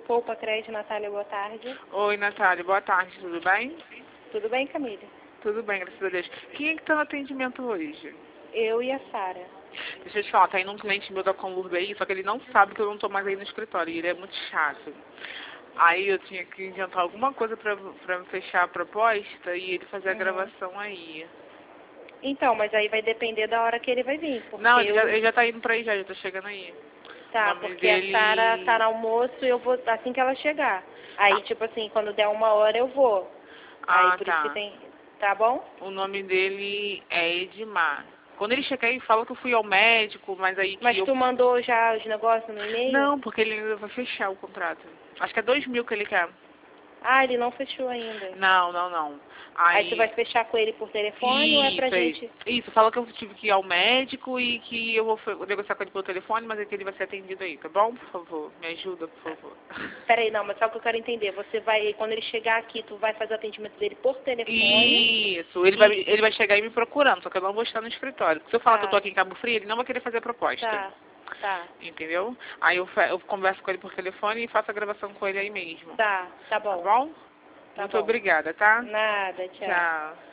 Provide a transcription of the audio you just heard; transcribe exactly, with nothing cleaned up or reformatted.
Poupa Crédito, Natália, boa tarde. Oi, Natália, boa tarde, tudo bem? Tudo bem, Camila? Tudo bem, graças a Deus. Quem é que tá no atendimento hoje? Eu e a Sara. Deixa eu te falar, tá indo um cliente meu da Conlurb aí, só que ele não sabe que eu não tô mais aí no escritório, e ele é muito chato. Aí eu tinha que inventar alguma coisa pra, pra fechar a proposta e ele fazer a Uhum. gravação aí. Então, mas aí vai depender da hora que ele vai vir, porque Não, ele eu... já, ele já tá indo pra aí já, já tá chegando aí. O Tá, nome porque dele... a Sara tá no almoço e eu vou assim que ela chegar. Aí, Ah, tipo assim, quando der uma hora eu vou. Aí ah, por isso que tá. tem... Tá bom? O nome dele é Edmar. Quando ele chegar aí, fala que eu fui ao médico, mas aí que Mas eu... tu mandou já os negócios no e-mail? Não, porque ele ainda vai fechar o contrato. Acho que é dois mil que ele quer. Ah, ele não fechou ainda. Não, não, não. Aí tu vai Aí... fechar com ele por telefone ou é pra Isso, é isso. gente... Isso, fala que eu tive que ir ao médico e que eu vou fe- negociar com ele pelo telefone, mas é que ele vai ser atendido aí, tá bom? Por favor, me ajuda, por favor. Peraí, não, mas só que eu quero entender. Você vai, quando ele chegar aqui, tu vai fazer o atendimento dele por telefone? Isso, ele vai, ele vai chegar aí me procurando, só que eu não vou estar no escritório. Se eu falar que eu tô Tá, aqui em Cabo Frio, ele não vai querer fazer a proposta. tá, tá, Entendeu? Aí eu, fe- eu converso com ele por telefone e faço a gravação com ele aí mesmo. tá, tá Tá bom, bom? tá Muito bom. obrigada, tá? Nada, tchau. Tchau.